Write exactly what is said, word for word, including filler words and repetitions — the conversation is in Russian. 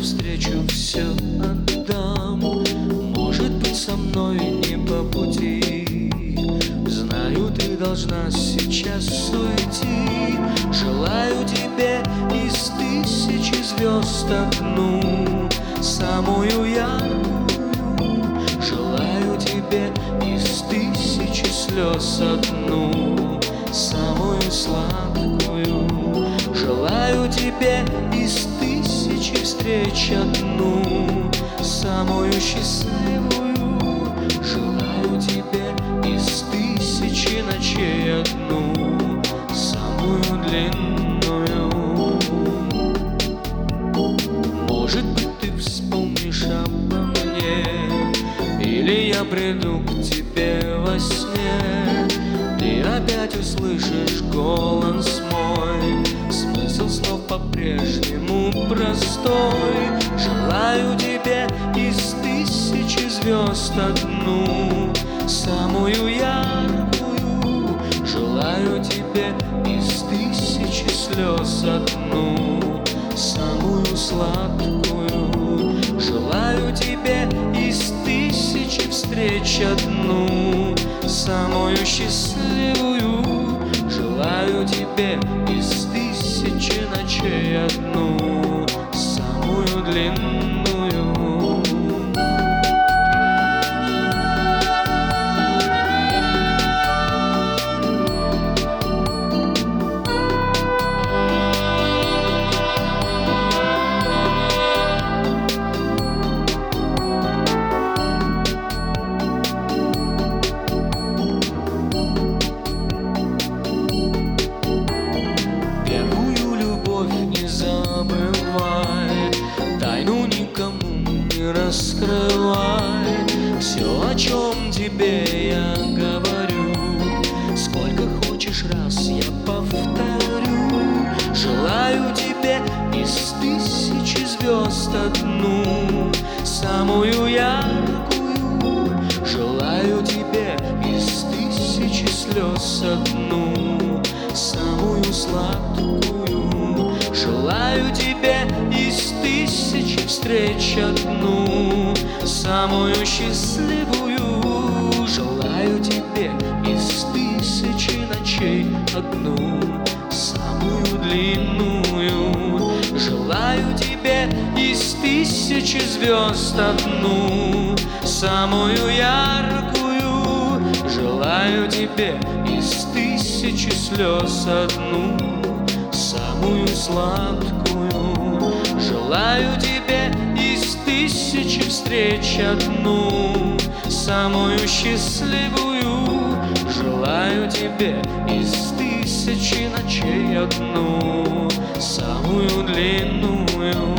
навстречу все отдам. Может быть, со мной не по пути. Знаю, ты должна сейчас уйти. Желаю тебе из тысячи звезд одну, самую яркую. Желаю тебе из тысячи слез одну, самую сладкую. Желаю тебе из тысячи встреч одну, самую счастливую. Желаю тебе из тысячи ночей одну, самую длинную. Может быть, ты вспомнишь обо мне, или я приду к тебе во сне. Ты опять услышишь голос мой, смысл слов по-прежнему простой. Желаю тебе из тысячи звезд одну, самую яркую. Желаю тебе из тысячи слез одну, самую сладкую. Желаю тебе из тысячи встреч одну, самую счастливую. Желаю тебе из тысячи ночей одну, самую длинную. Тайну никому не раскрывай. Все, о чем тебе я говорю, сколько хочешь раз я повторю. Желаю тебе из тысячи звезд одну, самую яркую. Желаю тебе из тысячи слез одну, самую сладкую. Желаю тебе из тысячи встреч одну, самую счастливую. Желаю тебе из тысячи ночей одну, самую длинную. Желаю тебе из тысячи звезд одну, самую яркую. Желаю тебе из тысячи слез одну, самую сладкую. Желаю тебе из тысячи встреч одну, самую счастливую. Желаю тебе из тысячи ночей одну, самую длинную.